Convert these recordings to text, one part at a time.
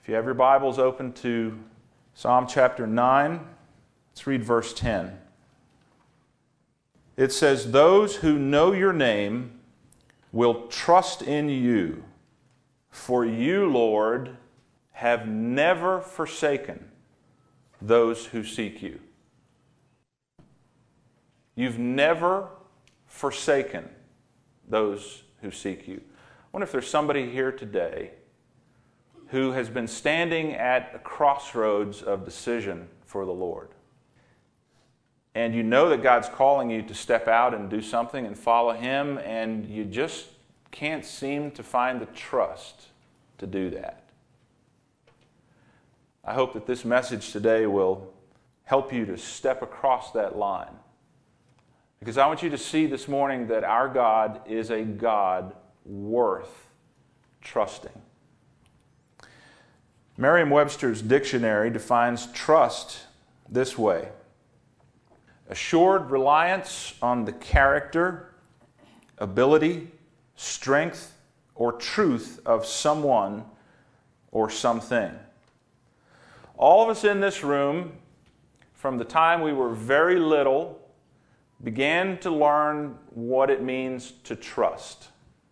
If you have your Bibles open to Psalm chapter 9, let's read verse 10. It says, "Those who know your name will trust in you, for you, Lord, have never forsaken those who seek you." You've never forsaken those who seek you. I wonder if there's somebody here today who has been standing at a crossroads of decision for the Lord. And you know that God's calling you to step out and do something and follow Him, and you just can't seem to find the trust to do that. I hope that this message today will help you to step across that line. Because I want you to see this morning that our God is a God worth trusting. Merriam-Webster's dictionary defines trust this way: assured reliance on the character, ability, strength, or truth of someone or something. All of us in this room, from the time we were very little, began to learn what it means to trust.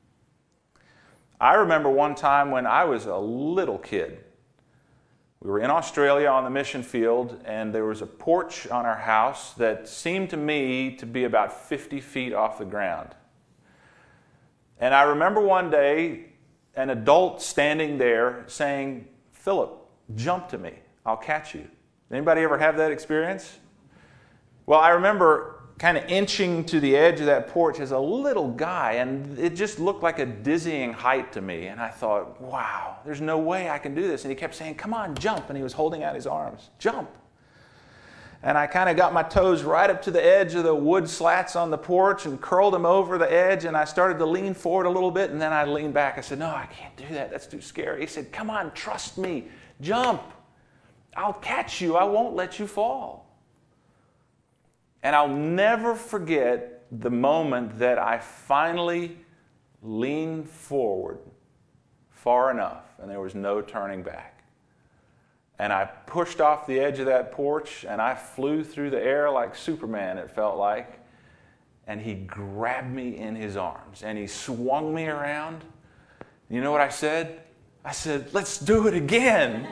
I remember one time when I was a little kid. We were in Australia on the mission field, and there was a porch on our house that seemed to me to be about 50 feet off the ground. And I remember one day an adult standing there saying, "Philip, jump to me. I'll catch you." Anybody ever have that experience? Well, I remember kind of inching to the edge of that porch as a little guy, and it just looked like a dizzying height to me. And I thought, wow, there's no way I can do this. And he kept saying, "Come on, jump." And he was holding out his arms. "Jump." And I kind of got my toes right up to the edge of the wood slats on the porch and curled them over the edge, and I started to lean forward a little bit, and then I leaned back. I said, "No, I can't do that. That's too scary." He said, "Come on, trust me. Jump. I'll catch you. I won't let you fall." And I'll never forget the moment that I finally leaned forward far enough, and there was no turning back. And I pushed off the edge of that porch, and I flew through the air like Superman, it felt like. And he grabbed me in his arms, and he swung me around. You know what I said? I said, "Let's do it again."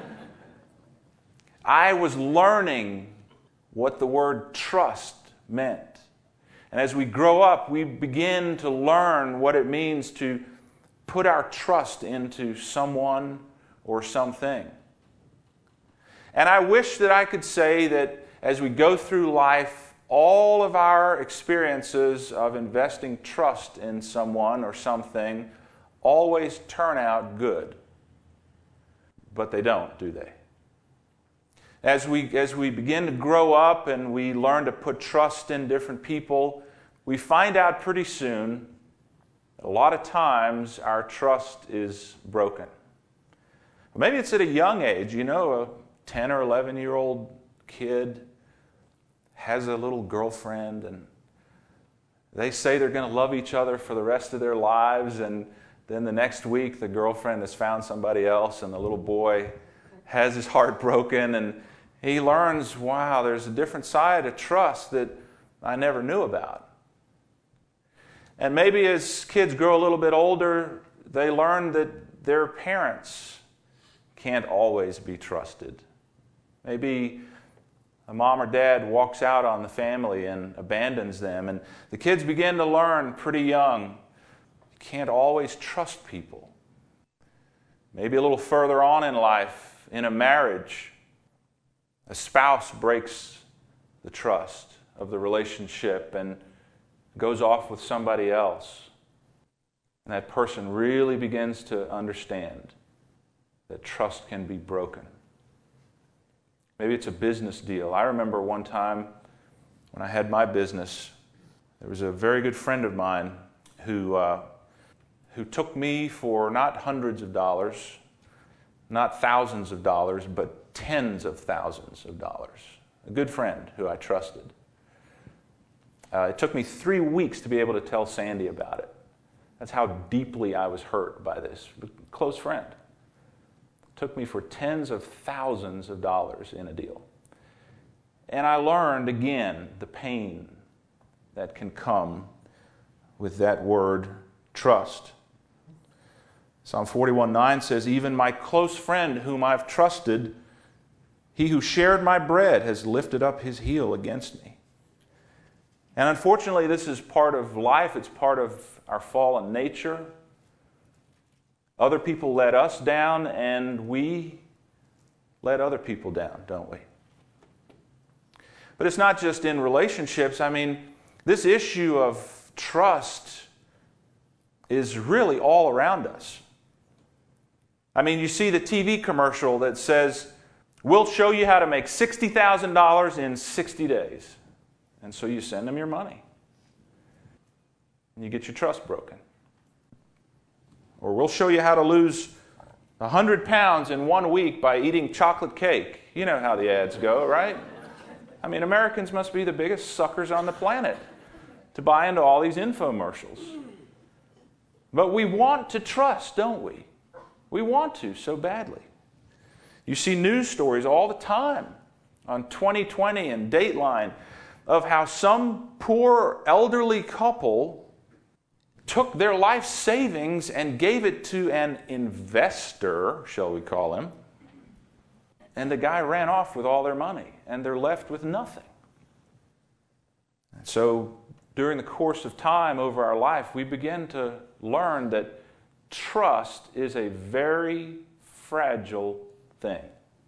I was learning what the word trust meant. And as we grow up, we begin to learn what it means to put our trust into someone or something. And I wish that I could say that as we go through life, all of our experiences of investing trust in someone or something always turn out good. But they don't, do they? As we begin to grow up and we learn to put trust in different people, we find out pretty soon that a lot of times our trust is broken. Maybe it's at a young age. You know, a 10 or 11-year-old kid has a little girlfriend, and they say they're going to love each other for the rest of their lives, and then the next week the girlfriend has found somebody else, and the little boy has his heart broken, and he learns, wow, there's a different side of trust that I never knew about. And maybe as kids grow a little bit older, they learn that their parents can't always be trusted. Maybe a mom or dad walks out on the family and abandons them, and the kids begin to learn pretty young, you can't always trust people. Maybe a little further on in life, in a marriage, a spouse breaks the trust of the relationship and goes off with somebody else. And that person really begins to understand that trust can be broken. Maybe it's a business deal. I remember one time when I had my business, there was a very good friend of mine who took me for not hundreds of dollars, not thousands of dollars, but tens of thousands of dollars. A good friend who I trusted. It took me 3 weeks to be able to tell Sandy about it. That's how deeply I was hurt by this. A close friend. Took me for tens of thousands of dollars in a deal. And I learned again the pain that can come with that word, trust. Psalm 41:9 says, even my close friend whom I've trusted, he who shared my bread has lifted up his heel against me. And unfortunately, this is part of life. It's part of our fallen nature. Other people let us down, and we let other people down, don't we? But it's not just in relationships. I mean, this issue of trust is really all around us. I mean, you see the TV commercial that says, we'll show you how to make $60,000 in 60 days. And so you send them your money. And you get your trust broken. Or we'll show you how to lose 100 pounds in 1 week by eating chocolate cake. You know how the ads go, right? I mean, Americans must be the biggest suckers on the planet to buy into all these infomercials. But we want to trust, don't we? We want to so badly. You see news stories all the time on 2020 and Dateline of how some poor elderly couple took their life savings and gave it to an investor, shall we call him, and the guy ran off with all their money, and they're left with nothing. And so during the course of time over our life, we begin to learn that trust is a very fragile thing.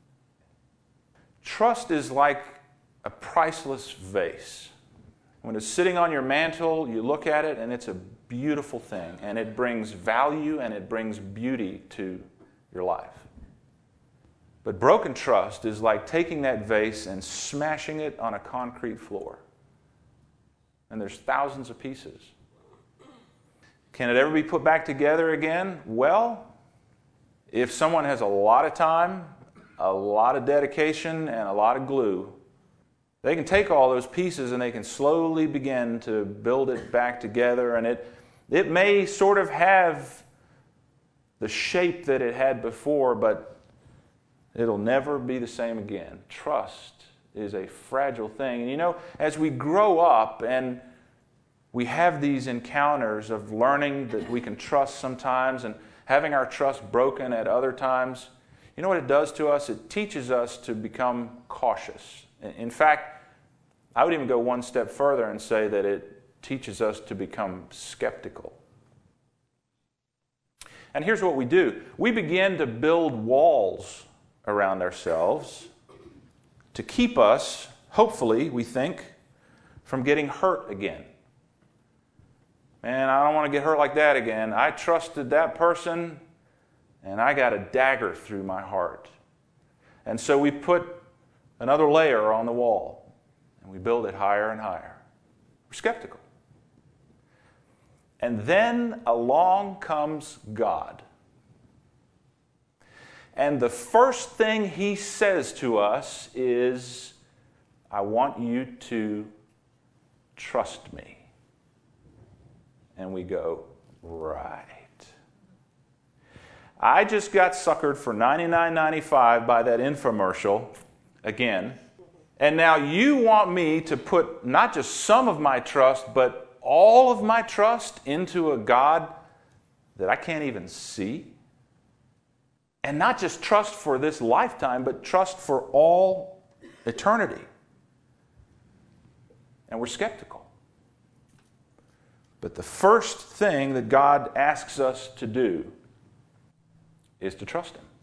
Trust is like a priceless vase. When it's sitting on your mantle, you look at it and it's a beautiful thing, and it brings value and it brings beauty to your life. But broken trust is like taking that vase and smashing it on a concrete floor. And there's thousands of pieces. Can it ever be put back together again? Well, if someone has a lot of time, a lot of dedication, and a lot of glue, they can take all those pieces and they can slowly begin to build it back together, and it may sort of have the shape that it had before, but it'll never be the same again. Trust is a fragile thing. And you know, as we grow up and we have these encounters of learning that we can trust sometimes and having our trust broken at other times, you know what it does to us? It teaches us to become cautious. In fact, I would even go one step further and say that it teaches us to become skeptical. And here's what we do. We begin to build walls around ourselves to keep us, hopefully, we think, from getting hurt again. Man, I don't want to get hurt like that again. I trusted that person, and I got a dagger through my heart. And so we put another layer on the wall, and we build it higher and higher. We're skeptical. And then along comes God. And the first thing He says to us is, I want you to trust me. And we go, right. I just got suckered for $99.95 by that infomercial again. And now you want me to put not just some of my trust, but all of my trust into a God that I can't even see? And not just trust for this lifetime, but trust for all eternity. And we're skeptical. But the first thing that God asks us to do is to trust Him.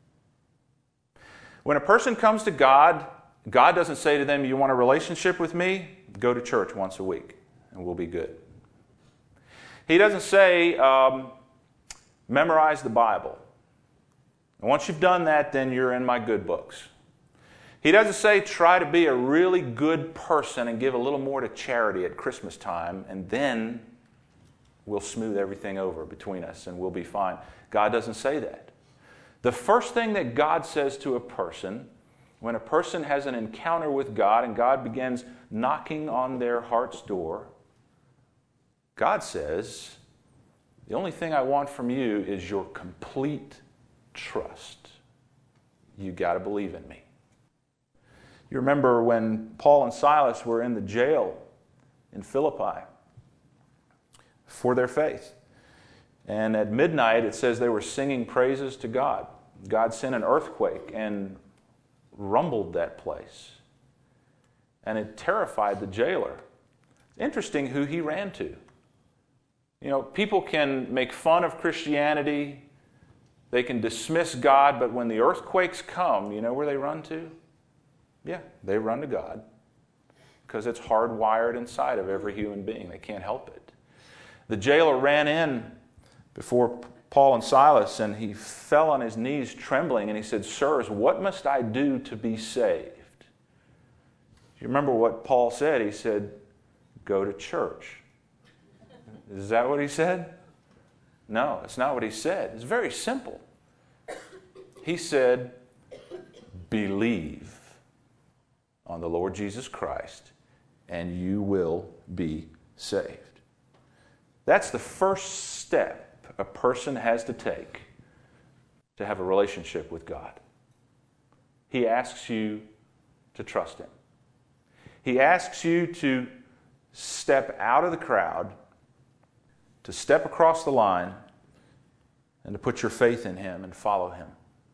When a person comes to God, God doesn't say to them, you want a relationship with me? Go to church once a week and we'll be good. He doesn't say, memorize the Bible. And once you've done that, then you're in my good books. He doesn't say, try to be a really good person and give a little more to charity at Christmas time, and then we'll smooth everything over between us and we'll be fine. God doesn't say that. The first thing that God says to a person, when a person has an encounter with God and God begins knocking on their heart's door, God says, the only thing I want from you is your complete trust. You got to believe in me. You remember when Paul and Silas were in the jail in Philippi for their faith. And at midnight, it says they were singing praises to God. God sent an earthquake and rumbled that place. And it terrified the jailer. Interesting who he ran to. You know, people can make fun of Christianity. They can dismiss God, but when the earthquakes come, you know where they run to? Yeah, they run to God. Because it's hardwired inside of every human being. They can't help it. The jailer ran in before Paul and Silas, and he fell on his knees trembling, and he said, "Sirs, what must I do to be saved?" You remember what Paul said? He said, "Go to church." Is that what he said? No, it's not what he said. It's very simple. He said, "Believe on the Lord Jesus Christ, and you will be saved." That's the first step a person has to take to have a relationship with God. He asks you to trust Him. He asks you to step out of the crowd, to step across the line, and to put your faith in Him and follow Him.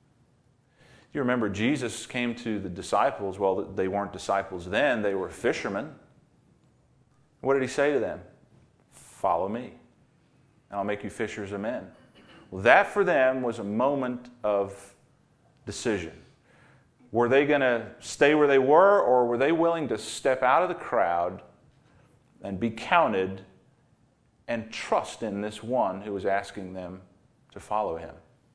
You remember Jesus came to the disciples. Well, they weren't disciples then. They were fishermen. What did He say to them? "Follow me, and I'll make you fishers of men." Well, that for them was a moment of decision. Were they going to stay where they were, or were they willing to step out of the crowd and be counted and trust in this one who was asking them to follow Him?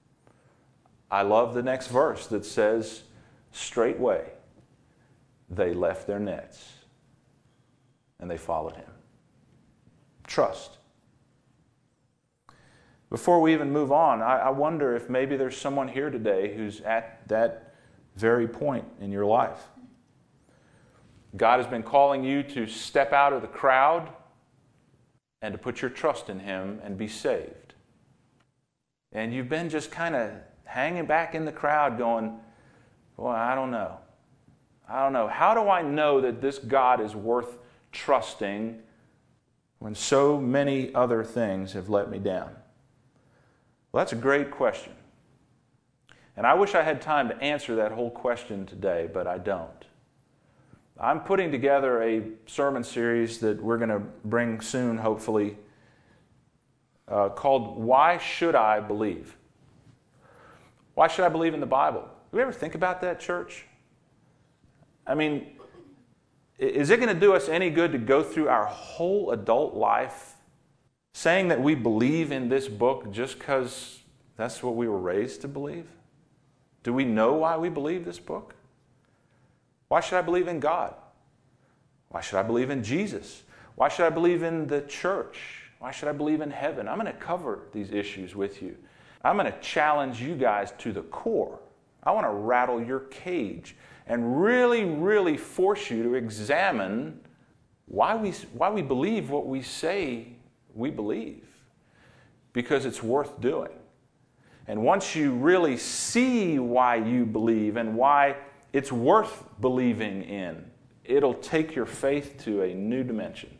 I love the next verse that says, "Straightway they left their nets and they followed Him." Trust. Before we even move on, I wonder if maybe there's someone here today who's at that very point in your life. God has been calling you to step out of the crowd and to put your trust in Him and be saved. And you've been just kind of hanging back in the crowd going, "Well, I don't know. How do I know that this God is worth trusting when so many other things have let me down?" Well, that's a great question. And I wish I had time to answer that whole question today, but I don't. I'm putting together a sermon series that we're going to bring soon, hopefully, called "Why Should I Believe?" Why should I believe in the Bible? Do we ever think about that, church? I mean, is it going to do us any good to go through our whole adult life saying that we believe in this book just because that's what we were raised to believe? Do we know why we believe this book? Why should I believe in God? Why should I believe in Jesus? Why should I believe in the church? Why should I believe in heaven? I'm going to cover these issues with you. I'm going to challenge you guys to the core. I want to rattle your cage and really, really force you to examine why we believe what we say we believe. Because it's worth doing. And once you really see why you believe and why it's worth believing in, it'll take your faith to a new dimension.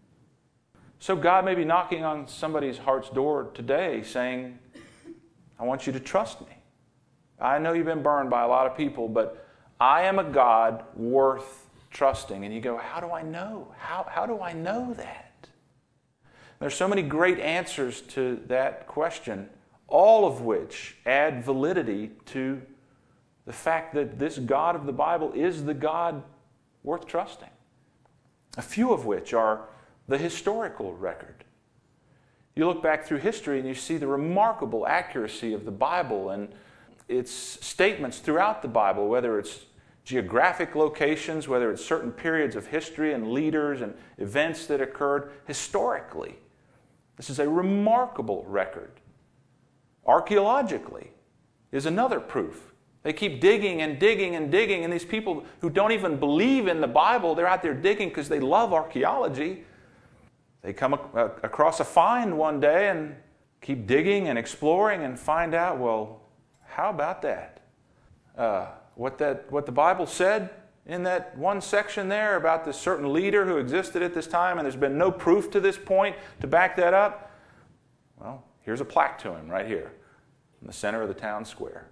So God may be knocking on somebody's heart's door today saying, "I want you to trust me. I know you've been burned by a lot of people, but I am a God worth trusting." And you go, "How do I know? How do I know that?" There's so many great answers to that question, all of which add validity to the fact that this God of the Bible is the God worth trusting. A few of which are the historical record. You look back through history and you see the remarkable accuracy of the Bible and its statements throughout the Bible, whether it's geographic locations, whether it's certain periods of history and leaders and events that occurred historically. This is a remarkable record. Archaeologically is another proof. They keep digging and digging and digging, and these people who don't even believe in the Bible, they're out there digging because they love archaeology. They come across a find one day and keep digging and exploring and find out, well, how about that? what the Bible said in that one section there about this certain leader who existed at this time, and there's been no proof to this point to back that up? Well, here's a plaque to him right here in the center of the town square.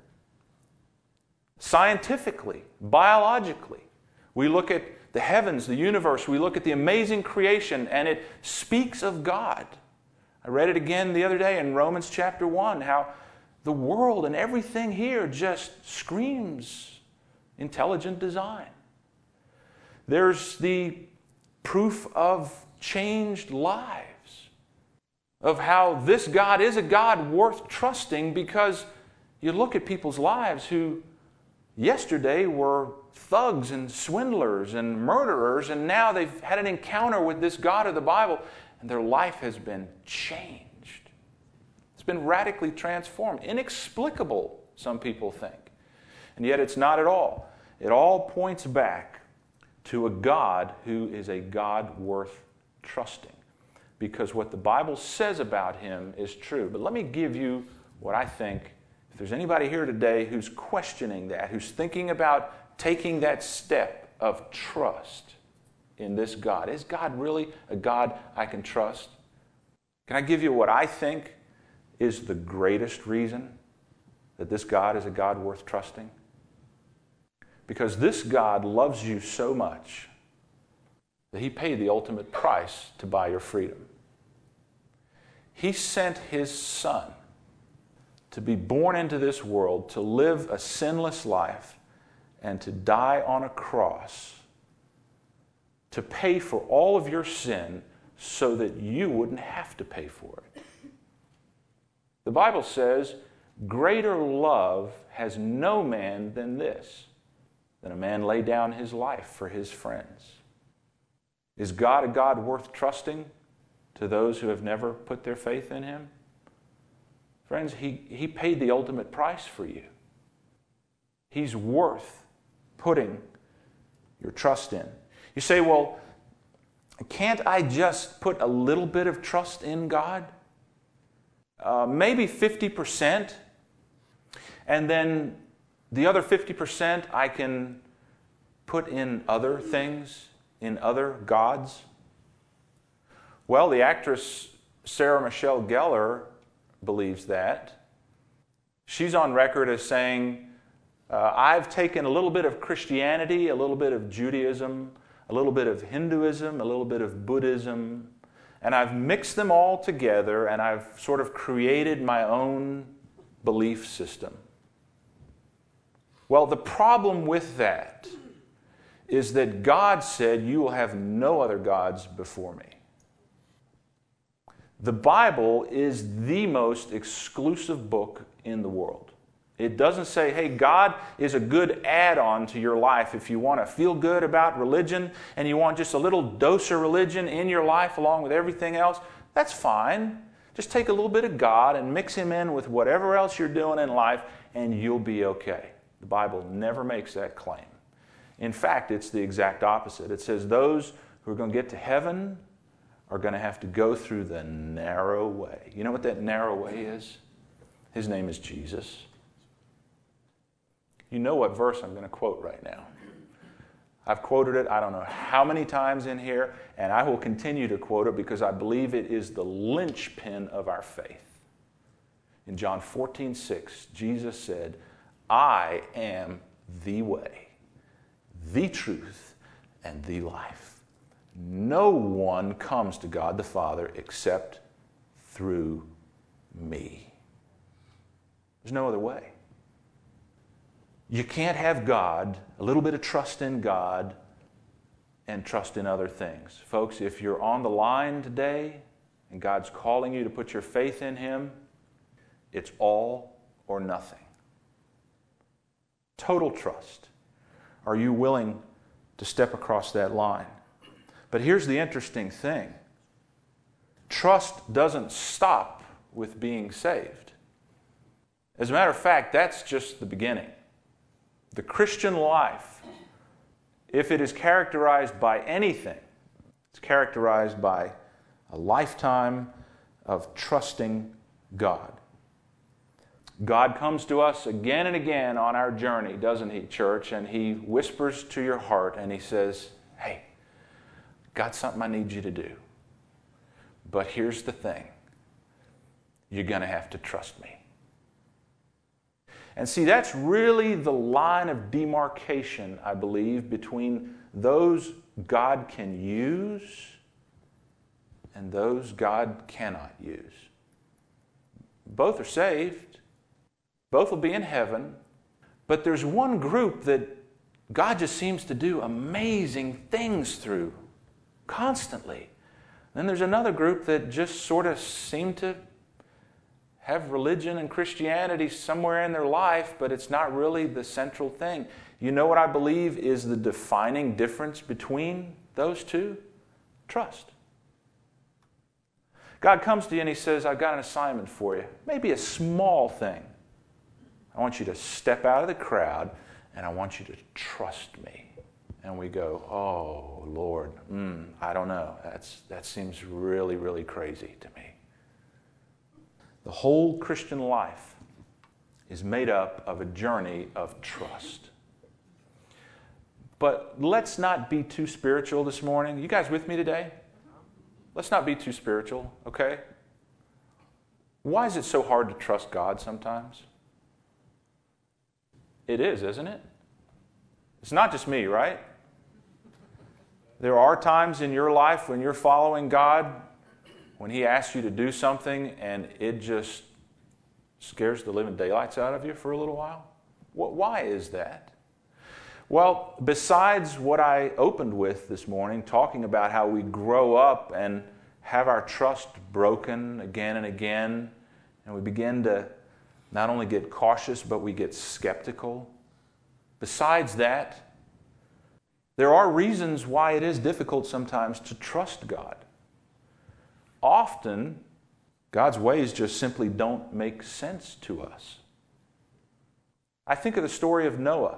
Scientifically, biologically, we look at the heavens, the universe, we look at the amazing creation, and it speaks of God. I read it again the other day in Romans chapter 1, how the world and everything here just screams intelligent design. There's the proof of changed lives, of how this God is a God worth trusting, because you look at people's lives who yesterday were thugs and swindlers and murderers, and now they've had an encounter with this God of the Bible, and their life has been changed. It's been radically transformed. Inexplicable, some people think. And yet it's not at all. It all points back to a God who is a God worth trusting, because what the Bible says about him is true. But let me give you what I think. If there's anybody here today who's questioning that, who's thinking about taking that step of trust in this God, is God really a God I can trust? Can I give you what I think is the greatest reason that this God is a God worth trusting? Because this God loves you so much that he paid the ultimate price to buy your freedom. He sent his Son to be born into this world, to live a sinless life, and to die on a cross to pay for all of your sin so that you wouldn't have to pay for it. The Bible says, greater love has no man than this, than a man lay down his life for his friends. Is God a God worth trusting to those who have never put their faith in him? Friends, he paid the ultimate price for you. He's worth putting your trust in. You say, well, can't I just put a little bit of trust in God? Maybe 50%. And then the other 50% I can put in other things, in other gods. Well, the actress Sarah Michelle Gellar believes that. She's on record as saying, I've taken a little bit of Christianity, a little bit of Judaism, a little bit of Hinduism, a little bit of Buddhism, and I've mixed them all together, and I've sort of created my own belief system. Well, the problem with that is that God said, you will have no other gods before me. The Bible is the most exclusive book in the world. It doesn't say, hey, God is a good add-on to your life. If you want to feel good about religion and you want just a little dose of religion in your life along with everything else, that's fine. Just take a little bit of God and mix him in with whatever else you're doing in life, and you'll be okay. The Bible never makes that claim. In fact, it's the exact opposite. It says those who are going to get to heaven are going to have to go through the narrow way. You know what that narrow way is? His name is Jesus. You know what verse I'm going to quote right now. I've quoted it I don't know how many times in here, and I will continue to quote it because I believe it is the linchpin of our faith. In John 14:6, Jesus said, I am the way, the truth, and the life. No one comes to God the Father except through me. There's no other way. You can't have God, a little bit of trust in God, and trust in other things. Folks, if you're on the line today and God's calling you to put your faith in him, it's all or nothing. Total trust. Are you willing to step across that line? But here's the interesting thing. Trust doesn't stop with being saved. As a matter of fact, that's just the beginning. The Christian life, if it is characterized by anything, it's characterized by a lifetime of trusting God. God comes to us again and again on our journey, doesn't He, church? And He whispers to your heart and He says, hey, got something I need you to do. But here's the thing. You're going to have to trust me. And see, that's really the line of demarcation, I believe, between those God can use and those God cannot use. Both are saved. Both will be in heaven. But there's one group that God just seems to do amazing things through constantly. Then there's another group that just sort of seem to have religion and Christianity somewhere in their life, but it's not really the central thing. You know what I believe is the defining difference between those two? Trust. God comes to you and He says, I've got an assignment for you. Maybe a small thing. I want you to step out of the crowd and I want you to trust me. And we go, oh, Lord, I don't know. That seems really, really crazy to me. The whole Christian life is made up of a journey of trust. But let's not be too spiritual this morning. You guys with me today? Let's not be too spiritual, okay? Why is it so hard to trust God sometimes? It is, isn't it? It's not just me, right? There are times in your life when you're following God, when He asks you to do something and it just scares the living daylights out of you for a little while. Why is that? Well, besides what I opened with this morning, talking about how we grow up and have our trust broken again and again, and we begin to not only get cautious, but we get skeptical. Besides that, there are reasons why it is difficult sometimes to trust God. Often, God's ways just simply don't make sense to us. I think of the story of Noah.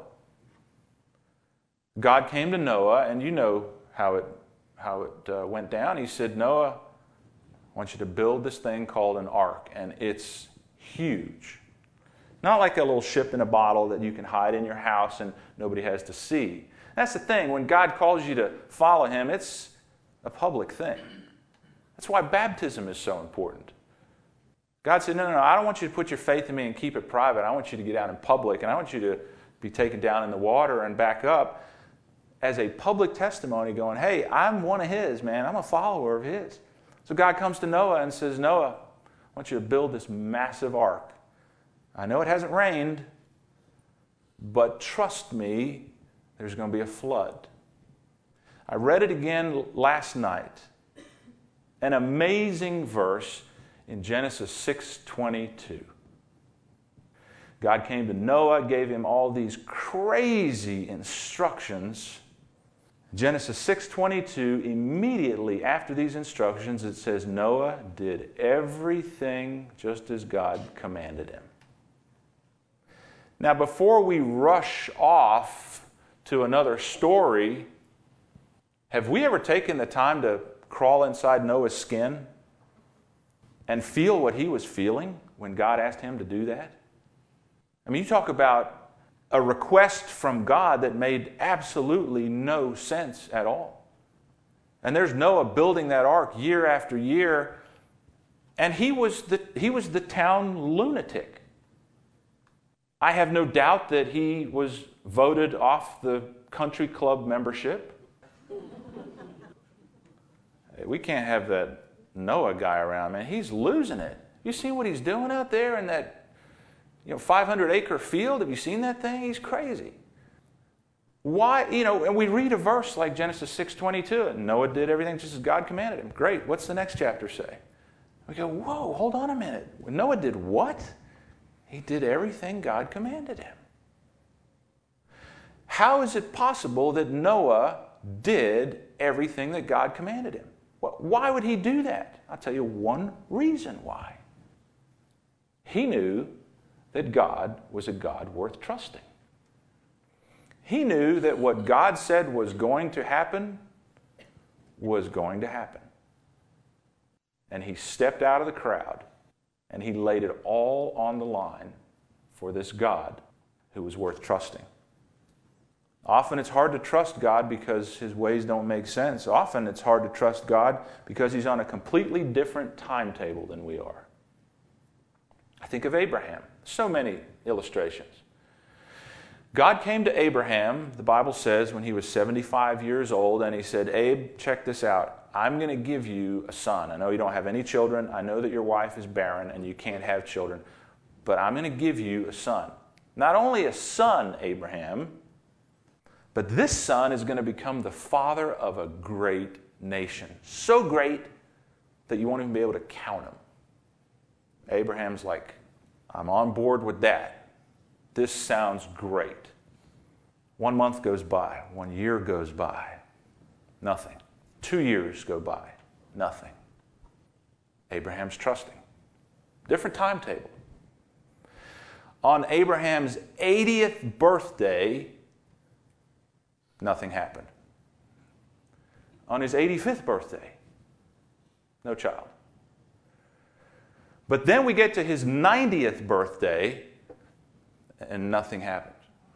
God came to Noah, and you know how it went down. He said, Noah, I want you to build this thing called an ark, and it's huge. Not like a little ship in a bottle that you can hide in your house and nobody has to see. That's the thing. When God calls you to follow Him, it's a public thing. That's why baptism is so important. God said, no, I don't want you to put your faith in me and keep it private. I want you to get out in public, and I want you to be taken down in the water and back up as a public testimony going, hey, I'm one of His, man. I'm a follower of His. So God comes to Noah and says, Noah, I want you to build this massive ark. I know it hasn't rained, but trust me, there's going to be a flood. I read it again last night. An amazing verse in Genesis 6:22. God came to Noah, gave him all these crazy instructions. Genesis 6:22, immediately after these instructions, it says Noah did everything just as God commanded him. Now, before we rush off to another story, have we ever taken the time to crawl inside Noah's skin and feel what he was feeling when God asked him to do that? I mean, you talk about a request from God that made absolutely no sense at all. And there's Noah building that ark year after year, and he was the town lunatic. I have no doubt that he was voted off the country club membership. We can't have that Noah guy around, man. He's losing it. You see what he's doing out there in that 500-acre field? Have you seen that thing? He's crazy. Why, and we read a verse like Genesis 6:22, and Noah did everything just as God commanded him. Great. What's the next chapter say? We go, whoa, hold on a minute. Noah did what? He did everything God commanded him. How is it possible that Noah did everything that God commanded him? Why would he do that? I'll tell you one reason why. He knew that God was a God worth trusting. He knew that what God said was going to happen was going to happen. And he stepped out of the crowd and he laid it all on the line for this God who was worth trusting. Often it's hard to trust God because His ways don't make sense. Often it's hard to trust God because He's on a completely different timetable than we are. I think of Abraham. So many illustrations. God came to Abraham, the Bible says, when he was 75 years old, and He said, Abe, check this out. I'm going to give you a son. I know you don't have any children. I know that your wife is barren and you can't have children, but I'm going to give you a son. Not only a son, Abraham, but this son is going to become the father of a great nation. So great that you won't even be able to count him. Abraham's like, I'm on board with that. This sounds great. 1 month goes by. 1 year goes by. Nothing. 2 years go by. Nothing. Abraham's trusting. Different timetable. On Abraham's 80th birthday, nothing happened. On his 85th birthday, no child. But then we get to his 90th birthday, and nothing happened.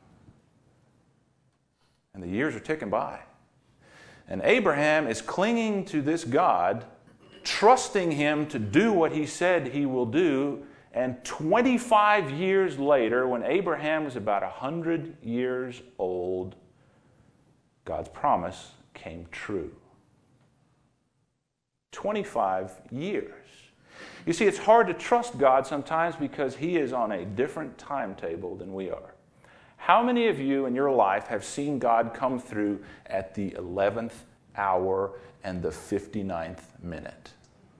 And the years are ticking by. And Abraham is clinging to this God, trusting Him to do what He said He will do. And 25 years later, when Abraham was about 100 years old, God's promise came true. 25 years. You see, it's hard to trust God sometimes because He is on a different timetable than we are. How many of you in your life have seen God come through at the 11th hour and the 59th minute?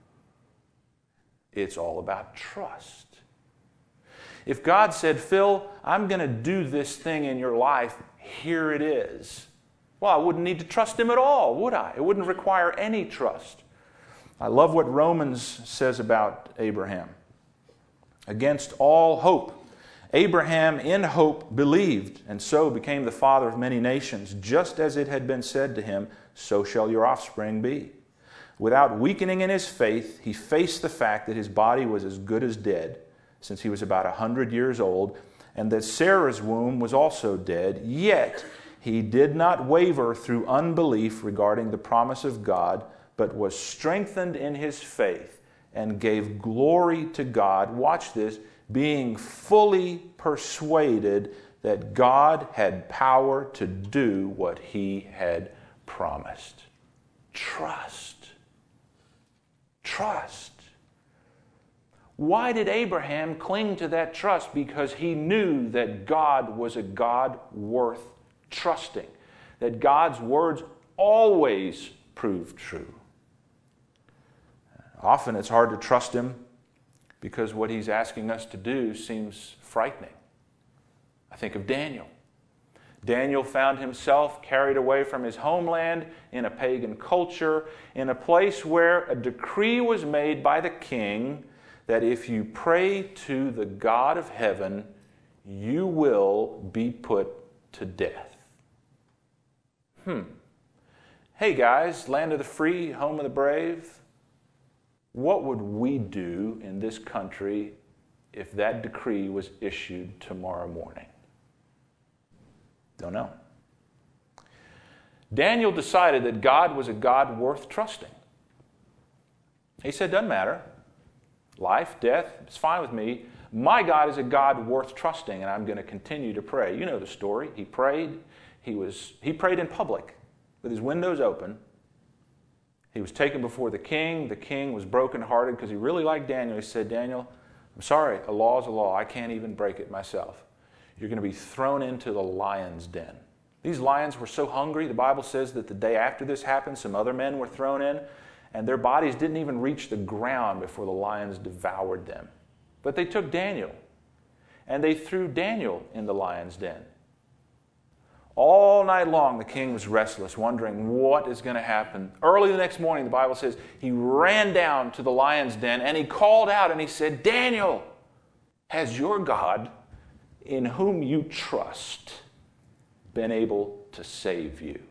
It's all about trust. If God said, Phil, I'm going to do this thing in your life, here it is. Well, I wouldn't need to trust Him at all, would I? It wouldn't require any trust. I love what Romans says about Abraham. Against all hope, Abraham in hope believed, and so became the father of many nations, just as it had been said to him, so shall your offspring be. Without weakening in his faith, he faced the fact that his body was as good as dead, since he was about 100 years old, and that Sarah's womb was also dead, yet he did not waver through unbelief regarding the promise of God, but was strengthened in his faith and gave glory to God. Watch this, being fully persuaded that God had power to do what He had promised. Trust. Trust. Why did Abraham cling to that trust? Because he knew that God was a God worth trusting, that God's words always prove true. Often it's hard to trust Him because what He's asking us to do seems frightening. I think of Daniel. Daniel found himself carried away from his homeland in a pagan culture, in a place where a decree was made by the king that if you pray to the God of heaven, you will be put to death. Hey guys, land of the free, home of the brave. What would we do in this country if that decree was issued tomorrow morning? Don't know. Daniel decided that God was a God worth trusting. He said, doesn't matter. Life, death, it's fine with me. My God is a God worth trusting, and I'm going to continue to pray. You know the story. He prayed. He prayed in public with his windows open. He was taken before the king. The king was brokenhearted because he really liked Daniel. He said, Daniel, I'm sorry, a law is a law. I can't even break it myself. You're going to be thrown into the lion's den. These lions were so hungry, the Bible says that the day after this happened, some other men were thrown in, and their bodies didn't even reach the ground before the lions devoured them. But they took Daniel, and they threw Daniel in the lion's den. All night long, the king was restless, wondering what is going to happen. Early the next morning, the Bible says, he ran down to the lion's den, and he called out, and he said, Daniel, has your God, in whom you trust, been able to save you?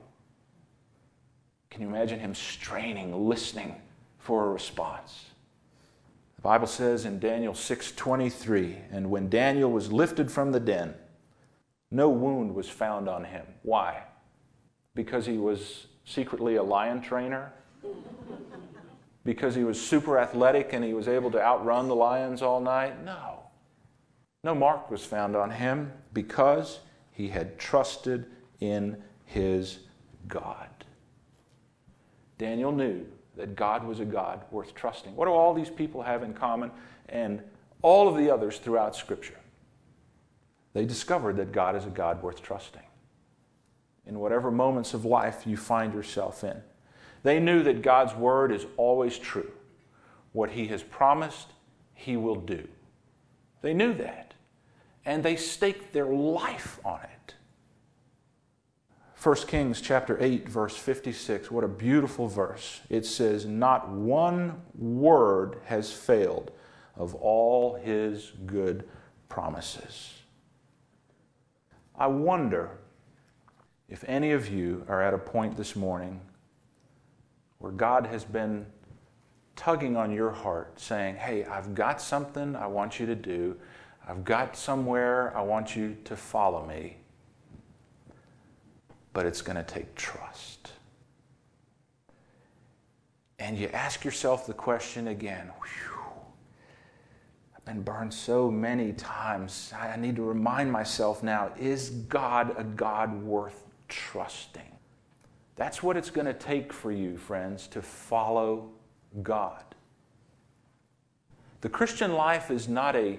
Can you imagine him straining, listening for a response? The Bible says in Daniel 6:23, and when Daniel was lifted from the den, no wound was found on him. Why? Because he was secretly a lion trainer? Because he was super athletic and he was able to outrun the lions all night? No. No mark was found on him because he had trusted in his God. Daniel knew that God was a God worth trusting. What do all these people have in common, and all of the others throughout Scripture? They discovered that God is a God worth trusting in whatever moments of life you find yourself in. They knew that God's word is always true. What he has promised, he will do. They knew that, and they staked their life on it. 1 Kings chapter 8, verse 56, what a beautiful verse. It says, not one word has failed of all his good promises. I wonder if any of you are at a point this morning where God has been tugging on your heart, saying, hey, I've got something I want you to do. I've got somewhere I want you to follow me. But it's going to take trust. And you ask yourself the question again, I've been burned so many times. I need to remind myself now, is God a God worth trusting? That's what it's going to take for you, friends, to follow God. The Christian life is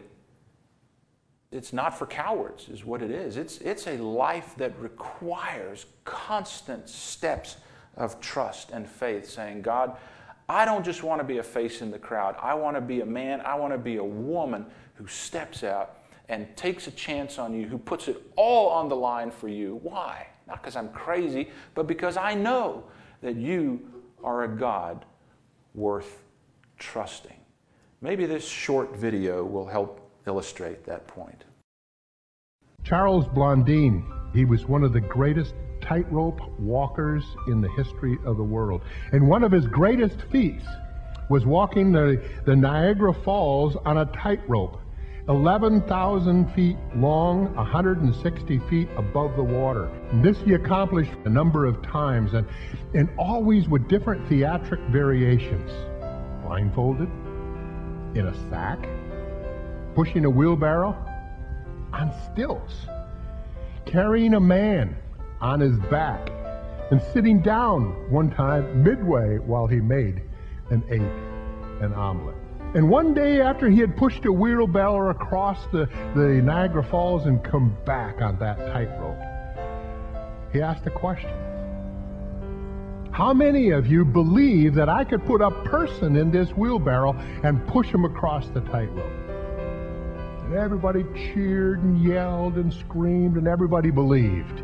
it's not for cowards, is what it is. It's a life that requires constant steps of trust and faith, saying, God, I don't just want to be a face in the crowd. I want to be a man, I want to be a woman who steps out and takes a chance on you, who puts it all on the line for you. Why? Not because I'm crazy, but because I know that you are a God worth trusting. Maybe this short video will help illustrate that point. Charles Blondin, he was one of the greatest tightrope walkers in the history of the world. And one of his greatest feats was walking the Niagara Falls on a tightrope, 11,000 feet long, 160 feet above the water. And this he accomplished a number of times, and always with different theatric variations. Blindfolded, in a sack, pushing a wheelbarrow, on stilts, carrying a man on his back, and sitting down one time midway while he made and ate an omelet. And one day after he had pushed a wheelbarrow across the Niagara Falls and come back on that tightrope, he asked a question. How many of you believe that I could put a person in this wheelbarrow and push him across the tightrope? And everybody cheered and yelled and screamed, and everybody believed.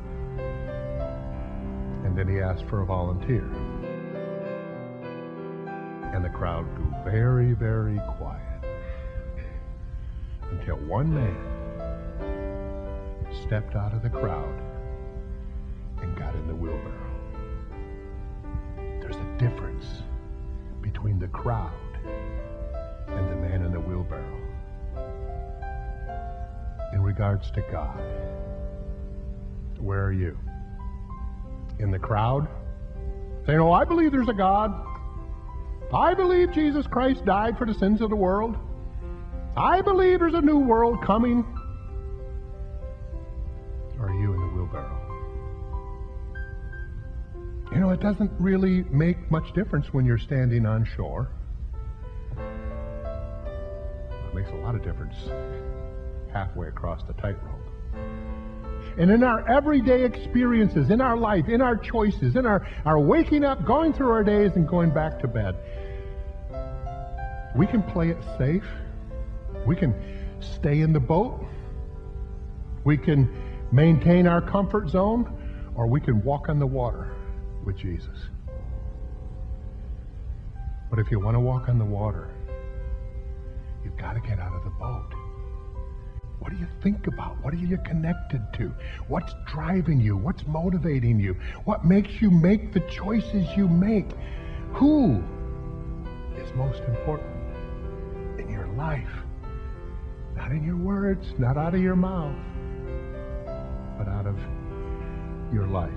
And then he asked for a volunteer. And the crowd grew very, very quiet until one man stepped out of the crowd and got in the wheelbarrow. There's a difference between the crowd and the man in the wheelbarrow in regards to God. Where are you? In the crowd? Saying, oh, I believe there's a God. I believe Jesus Christ died for the sins of the world. I believe there's a new world coming. Or are you in the wheelbarrow? You know, it doesn't really make much difference when you're standing on shore. It makes a lot of difference halfway across the tightrope. And in our everyday experiences, in our life, in our choices, in our waking up, going through our days, and going back to bed, we can play it safe. We can stay in the boat. We can maintain our comfort zone, or we can walk on the water with Jesus. But if you want to walk on the water, you've got to get out of the boat. What do you think about? What are you connected to? What's driving you? What's motivating you? What makes you make the choices you make? Who is most important? life. Not in your words, not out of your mouth, but out of your life.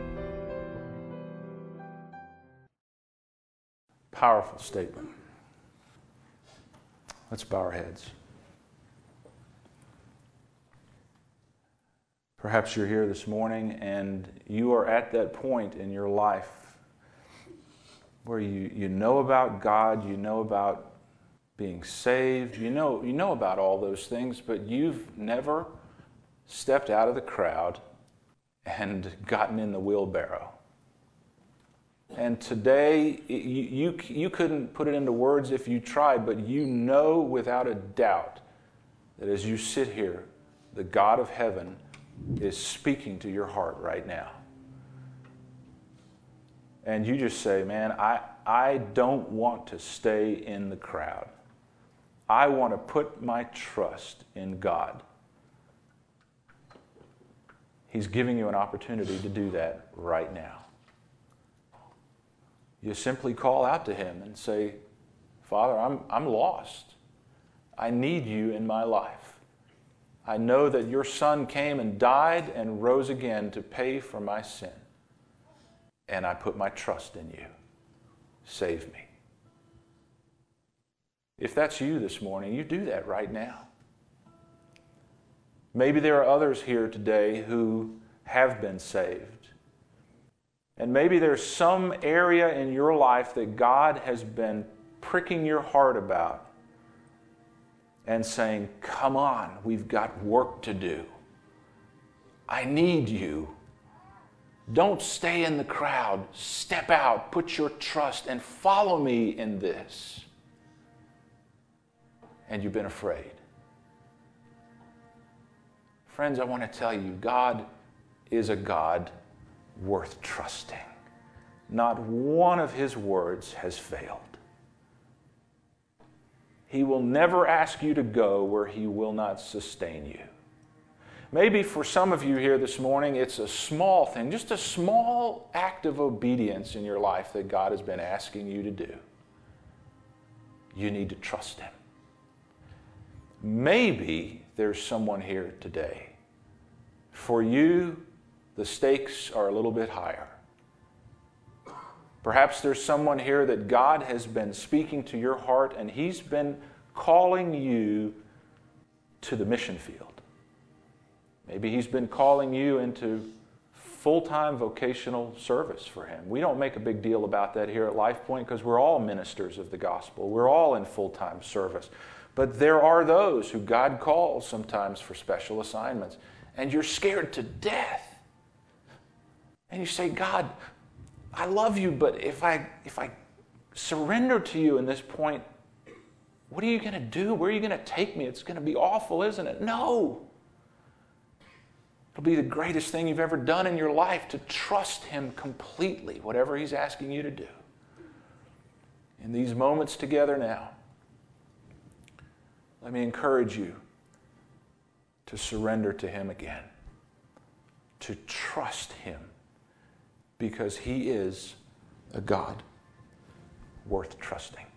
Powerful statement. Let's bow our heads. Perhaps you're here this morning and you are at that point in your life where you know about God, you know about being saved, you know about all those things, but you've never stepped out of the crowd and gotten in the wheelbarrow. And today, you couldn't put it into words if you tried, but you know without a doubt that as you sit here, the God of heaven is speaking to your heart right now. And you just say, man, I don't want to stay in the crowd. I want to put my trust in God. He's giving you an opportunity to do that right now. You simply call out to Him and say, Father, I'm lost. I need you in my life. I know that your Son came and died and rose again to pay for my sin. And I put my trust in you. Save me. If that's you this morning, you do that right now. Maybe there are others here today who have been saved. And maybe there's some area in your life that God has been pricking your heart about and saying, come on, we've got work to do. I need you. Don't stay in the crowd. Step out, put your trust, and follow me in this. And you've been afraid. Friends, I want to tell you, God is a God worth trusting. Not one of His words has failed. He will never ask you to go where He will not sustain you. Maybe for some of you here this morning, it's a small thing, just a small act of obedience in your life that God has been asking you to do. You need to trust Him. Maybe there's someone here today. For you, the stakes are a little bit higher. Perhaps there's someone here that God has been speaking to your heart and He's been calling you to the mission field. Maybe He's been calling you into full-time vocational service for Him. We don't make a big deal about that here at LifePoint because we're all ministers of the gospel. We're all in full-time service. But there are those who God calls sometimes for special assignments. And you're scared to death. And you say, God, I love you, but if I surrender to you in this point, what are you going to do? Where are you going to take me? It's going to be awful, isn't it? No. It'll be the greatest thing you've ever done in your life to trust Him completely, whatever He's asking you to do. In these moments together now, let me encourage you to surrender to Him again, to trust Him, because He is a God worth trusting.